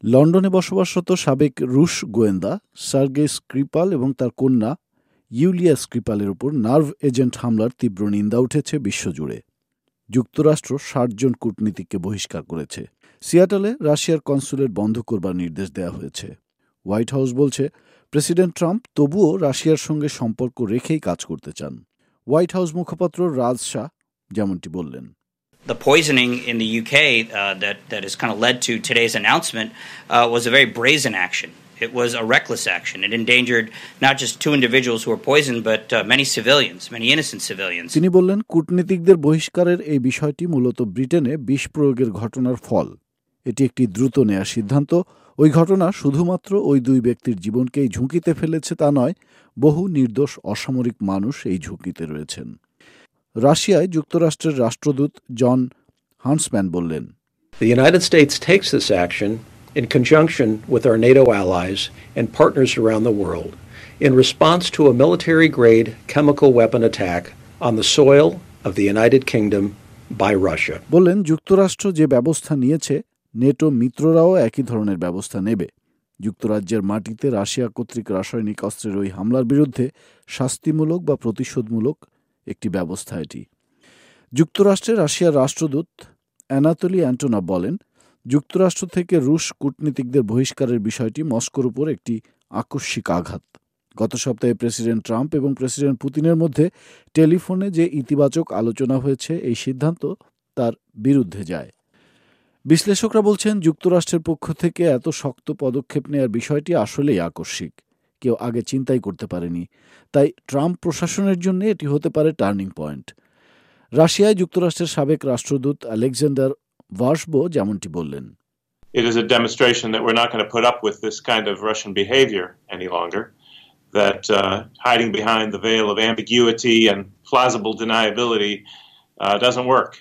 লন্ডনে বসবাসরত সাবেক রুশ গোয়েন্দা সার্গেই স্ক্রিপাল এবং তার কন্যা ইউলিয়া স্ক্রিপালের উপর নার্ভ এজেন্ট হামলার তীব্র নিন্দা উঠেছে বিশ্বজুড়ে। যুক্তরাষ্ট্র ৬০ জন কূটনীতিককে বহিষ্কার করেছে। সিয়াটলে রাশিয়ার কনসুলেট বন্ধ করবার নির্দেশ দেওয়া হয়েছে। হোয়াইট হাউস বলছে প্রেসিডেন্ট ট্রাম্প তবুও রাশিয়ার সঙ্গে সম্পর্ক রেখেই কাজ করতে চান। হোয়াইট হাউস মুখপাত্র রাজ শাহ যেমনটি বললেন, The poisoning in the UK that has kind of led to today's announcement was a very brazen action. It was a reckless action. It endangered not just two individuals who were poisoned, but many civilians, many innocent civilians. তিনি বললেন, কূটনীতিকদের বহিষ্কারের এই বিষয়টি মূলত ব্রিটেনে বিষ প্রয়োগের ঘটনার ফল। এটি একটি দ্রুত নেওয়া সিদ্ধান্ত। ওই ঘটনা শুধুমাত্র ওই দুই ব্যক্তির জীবনকেই ঝুঁকিতে ফেলেছে তা নয়, বহু নির্দোষ অসামরিক মানুষ এই ঝুঁকিতে রয়েছেন। রাশিয়ায় যুক্তরাষ্ট্রের রাষ্ট্রদূত জন হান্সম্যান বললেন, The United States takes this action in conjunction with our NATO allies and partners around the world in response to a military-grade chemical weapon attack on the soil of the United Kingdom by Russia. বললেন, যুক্তরাষ্ট্র যে ব্যবস্থা নিয়েছে, NATO মিত্ররাও একই ধরনের ব্যবস্থা নেবে। যুক্তরাজ্যের মাটিতে রাশিয়া কর্তৃক রাসায়নিক অস্ত্রের ওই হামলার বিরুদ্ধে শাস্তিমূলক বা প্রতিশোধমূলক একটি ব্যবস্থা এটি। যুক্তরাষ্ট্রে রাশিয়ার রাষ্ট্রদূত অ্যানাতলি অ্যান্টোনা বলেন, যুক্তরাষ্ট্র থেকে রুশ কূটনীতিকদের বহিষ্কারের বিষয়টি মস্কোর উপর একটি আকস্মিক আঘাত। গত সপ্তাহে প্রেসিডেন্ট ট্রাম্প এবং প্রেসিডেন্ট পুতিনের মধ্যে টেলিফোনে যে ইতিবাচক আলোচনা হয়েছে, এই সিদ্ধান্ত তার বিরুদ্ধে যায়। বিশ্লেষকরা বলছেন, যুক্তরাষ্ট্রের পক্ষ থেকে এত শক্ত পদক্ষেপ নেওয়ার বিষয়টি আসলেই আকস্মিক। কেউ আগে চিন্তাই করতে পারেনি। তাই ট্রাম্প প্রশাসনের জন্য এটি হতে পারে টার্নিং পয়েন্ট। রাশিয়ায় যুক্তরাষ্ট্রের সাবেক রাষ্ট্রদূত আলেকজান্ডার ভার্শবো যেমনটি বললেন, It is a demonstration that we're not going to put up with this kind of Russian behavior any longer, that hiding behind the veil of ambiguity and plausible deniability doesn't work.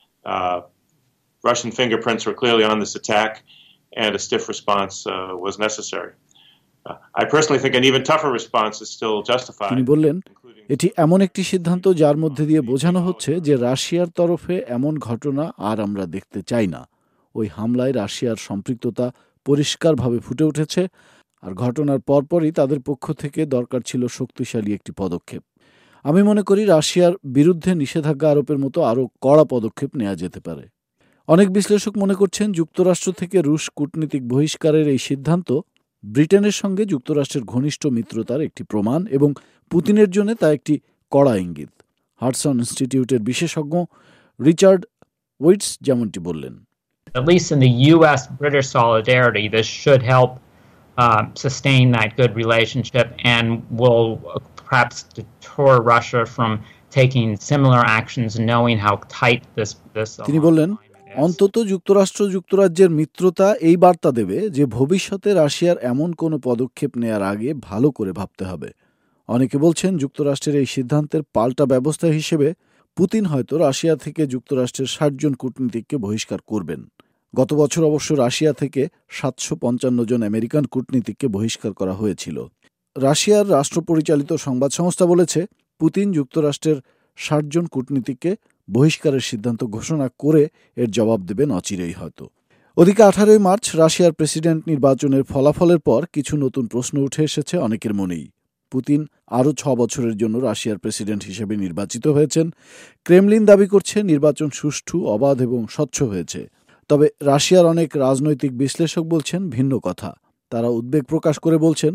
Russian fingerprints were clearly on this attack, and a stiff response was necessary. I personally think an even tougher response is still justified. তিনি বললেন, এটি এমন একটি সিদ্ধান্ত যার মধ্যে দিয়ে বোঝানো হচ্ছে যে রাশিয়ার তরফে এমন ঘটনা আর আমরা দেখতে চাই না। ওই হামলায় রাশিয়ার সম্পৃক্ততা পরিষ্কারভাবে ফুটে উঠেছে, আর ঘটনার পরপরই তাদের পক্ষ থেকে দরকার ছিল শক্তিশালী একটি পদক্ষেপ। আমি মনে করি রাশিয়ার বিরুদ্ধে নিষেধাজ্ঞা আরোপের মতো আরও কড়া পদক্ষেপ নেওয়া যেতে পারে। অনেক বিশ্লেষক মনে করছেন, যুক্তরাষ্ট্র থেকে রুশ কূটনীতিক বহিষ্কারের এই সিদ্ধান্ত ব্রিটেনের সঙ্গে যুক্তরাষ্ট্রের ঘনিষ্ঠ মিত্রতার একটি প্রমাণ এবং পুতিনের জন্য তা একটি কড়া ইঙ্গিত। হাডসন ইনস্টিটিউটের বিশেষজ্ঞ রিচার্ড ওয়েটস যেমনটি বললেন, At least in the U.S.-British solidarity, this should help sustain that good relationship and will perhaps deter Russia from taking similar actions, knowing how tight this তিনি বললেন, অন্তত যুক্তরাষ্ট্র যুক্তরাজ্যের মিত্রতা এই বার্তা দেবে যে ভবিষ্যতে রাশিয়ার এমন কোনো পদক্ষেপ নেয়ার আগে ভালো করে ভাবতে হবে। অনেকে বলছেন, যুক্তরাষ্ট্রের এই সিদ্ধান্তের পাল্টা ব্যবস্থা হিসেবে পুতিন হয়তো রাশিয়া থেকে যুক্তরাষ্ট্রের ৬০ জন কূটনীতিককে বহিষ্কার করবেন। গত বছর অবশ্য রাশিয়া থেকে ৭৫৫ জন আমেরিকান কূটনীতিককে বহিষ্কার করা হয়েছিল। রাশিয়ার রাষ্ট্রপরিচালিত সংবাদ সংস্থা বলেছে, পুতিন যুক্তরাষ্ট্রের ৬০ জন কূটনীতিককে বহিষ্কারের সিদ্ধান্ত ঘোষণা করে এর জবাব দেবেন অচিরেই হয়তো। ওদিকে ১৮ মার্চ রাশিয়ার প্রেসিডেন্ট নির্বাচনের ফলাফলের পর কিছু নতুন প্রশ্ন উঠে এসেছে অনেকের মনেই। পুতিন আরও ৬ বছরের জন্য রাশিয়ার প্রেসিডেন্ট হিসেবে নির্বাচিত হয়েছেন। ক্রেমলিন দাবি করছে নির্বাচন সুষ্ঠু, অবাধ এবং স্বচ্ছ হয়েছে। তবে রাশিয়ার অনেক রাজনৈতিক বিশ্লেষক বলছেন ভিন্ন কথা। তারা উদ্বেগ প্রকাশ করে বলছেন,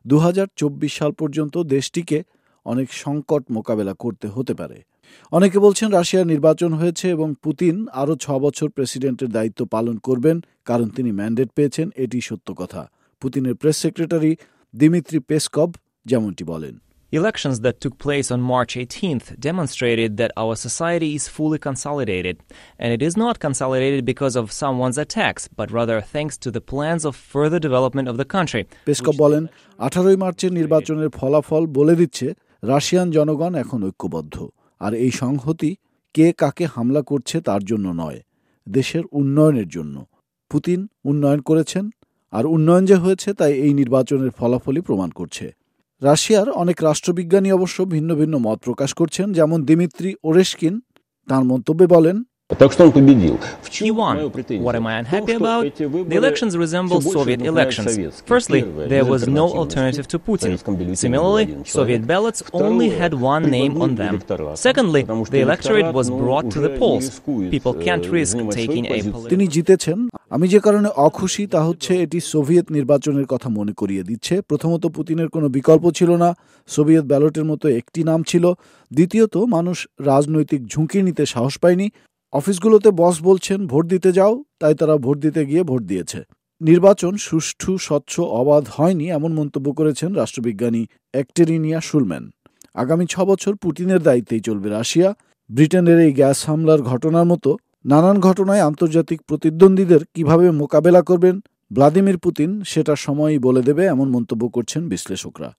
২০২৪ সাল পর্যন্ত দেশটিকে অনেক সংকট মোকাবেলা করতে হতে পারে। অনেকে বলছেন রাশিয়ার নির্বাচন হয়েছে এবং পুতিন আরও ৬ বছর প্রেসিডেন্টের দায়িত্ব পালন করবেন, কারণ তিনি ম্যান্ডেট পেয়েছেন, এটি সত্য কথা। পুতিনের প্রেস সেক্রেটারি দিমিত্রি পেসকভ যেমনটি বলেন, Elections that took place on March 18th demonstrated that our society is fully consolidated, and it is not consolidated because of someone's attacks, but rather thanks to the plans of further development of the country. Peskov বলেন, ১৮ মার্চের নির্বাচনের ফলাফল বলে দিচ্ছে Russian জনগণ এখন ঐক্যবদ্ধ, আর এই সংহতি কে কাকে হামলা করছে তার জন্য নয়, দেশের উন্নয়নের জন্য। পুতিন উন্নয়ন করেছেন, আর উন্নয়ন যে হয়েছে তাই এই নির্বাচনের ফলাফলই প্রমাণ করছে। রাশিয়ার অনেক রাষ্ট্রবিজ্ঞানী অবশ্য ভিন্ন ভিন্ন মত প্রকাশ করছেন, যেমন দিমিত্রি ওরেশকিন তাঁর মন্তব্যে বলেন, Так что он победил. He won. What am I unhappy about? The elections resemble Soviet elections. Firstly, there was no alternative to Putin. Similarly, Soviet ballots only had one name on them. Secondly, the electorate was brought to the polls. People can't risk taking a political... তিনি জিতেছেন। আমি যে কারণে অখুশি তা হচ্ছে এটি Soviet নির্বাচনের কথা মনে করিয়ে দিচ্ছে। প্রথমত, পুতিনের কোনো বিকল্প ছিল না, সোভিয়েত ব্যালটের মতো একটি নাম ছিল। দ্বিতীয়ত, মানুষ রাজনৈতিক ঝুঁকি নিতে সাহস পায়নি। অফিসগুলোতে বস বলছেন ভোট দিতে যাও, তাই তারা ভোট দিতে গিয়ে ভোট দিয়েছে। নির্বাচন সুষ্ঠু, স্বচ্ছ, অবাধ হয়নি এমন মন্তব্য করেছেন রাষ্ট্রবিজ্ঞানী একটেরিনিয়া শুলম্যান। আগামী 6 বছর পুতিনের দায়িত্বেই চলবে রাশিয়া। ব্রিটেনের এই গ্যাস হামলার ঘটনার মতো নানান ঘটনায় আন্তর্জাতিক প্রতিদ্বন্দ্বীদের কিভাবে মোকাবেলা করবেন ভ্লাদিমির পুতিন সেটা সময়ই বলে দেবে এমন মন্তব্য করছেন বিশ্লেষকরা।